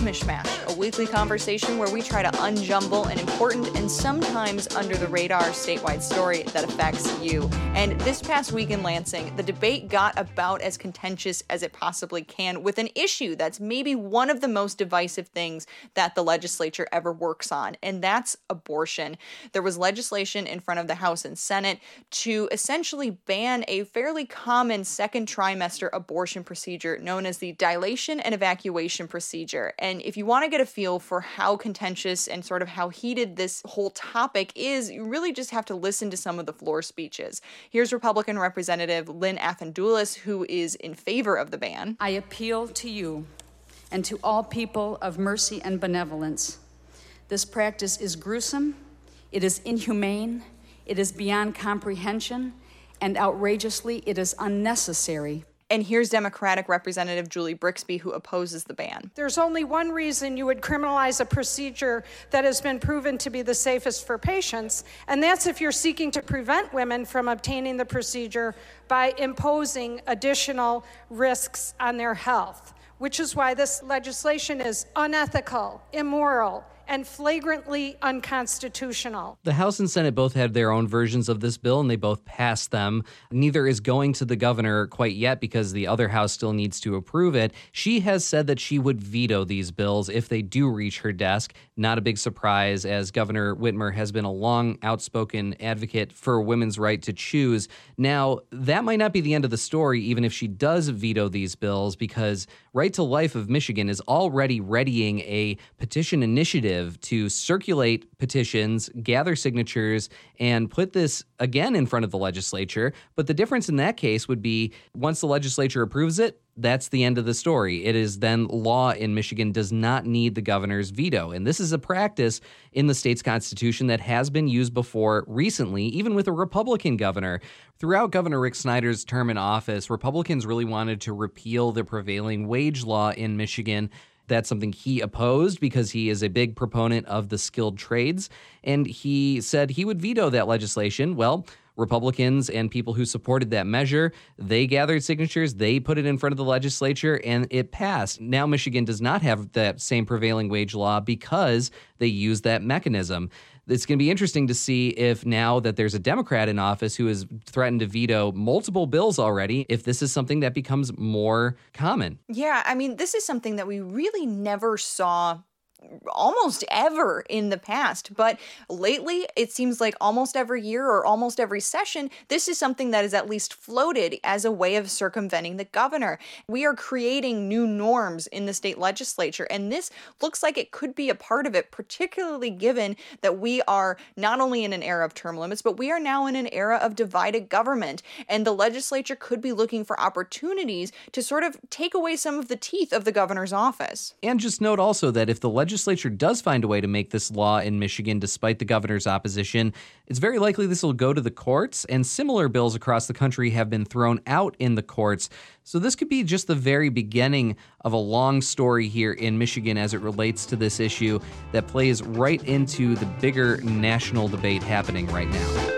Mishmash, a weekly conversation where we try to unjumble an important and sometimes under-the-radar statewide story that affects you. And this past week in Lansing, the debate got about as contentious as it possibly can with an issue that's maybe one of the most divisive things that the legislature ever works on, and that's abortion. There was legislation in front of the House and Senate to essentially ban a fairly common second trimester abortion procedure known as the dilation and evacuation procedure. And if you want to get a feel for how contentious and sort of how heated this whole topic is, you really just have to listen to some of the floor speeches. Here's Republican Representative Lynn Athendoulis, who is in favor of the ban. I appeal to you and to all people of mercy and benevolence. This practice is gruesome, it is inhumane, it is beyond comprehension, and outrageously, it is unnecessary. And here's Democratic Representative Julie Brixby, who opposes the ban. There's only one reason you would criminalize a procedure that has been proven to be the safest for patients, and that's if you're seeking to prevent women from obtaining the procedure by imposing additional risks on their health, which is why this legislation is unethical, immoral, and flagrantly unconstitutional. The House and Senate both had their own versions of this bill, and they both passed them. Neither is going to the governor quite yet because the other house still needs to approve it. She has said that she would veto these bills if they do reach her desk. Not a big surprise, as Governor Whitmer has been a long, outspoken advocate for women's right to choose. Now, that might not be the end of the story, even if she does veto these bills, because Right to Life of Michigan is already readying a petition initiative to circulate petitions, gather signatures, and put this again in front of the legislature. But the difference in that case would be once the legislature approves it, that's the end of the story. It is then law in Michigan, does not need the governor's veto. And this is a practice in the state's constitution that has been used before recently, even with a Republican governor. Throughout Governor Rick Snyder's term in office, Republicans really wanted to repeal the prevailing wage law in Michigan. That's something he opposed because he is a big proponent of the skilled trades. And he said he would veto that legislation. Well, Republicans and people who supported that measure, they gathered signatures, they put it in front of the legislature, and it passed. Now Michigan does not have that same prevailing wage law because they use that mechanism. It's going to be interesting to see if now that there's a Democrat in office who has threatened to veto multiple bills already, if this is something that becomes more common. Yeah, I mean, this is something that we really never saw almost ever in the past, but lately it seems like almost every year or almost every session, this is something that is at least floated as a way of circumventing the governor. We are creating new norms in the state legislature, and this looks like it could be a part of it, particularly given that we are not only in an era of term limits, but we are now in an era of divided government, and the legislature could be looking for opportunities to sort of take away some of the teeth of the governor's office. And just note also that if the legislature does find a way to make this law in Michigan despite the governor's opposition, it's very likely this will go to the courts, and similar bills across the country have been thrown out in the courts. So this could be just the very beginning of a long story here in Michigan as it relates to this issue that plays right into the bigger national debate happening right now.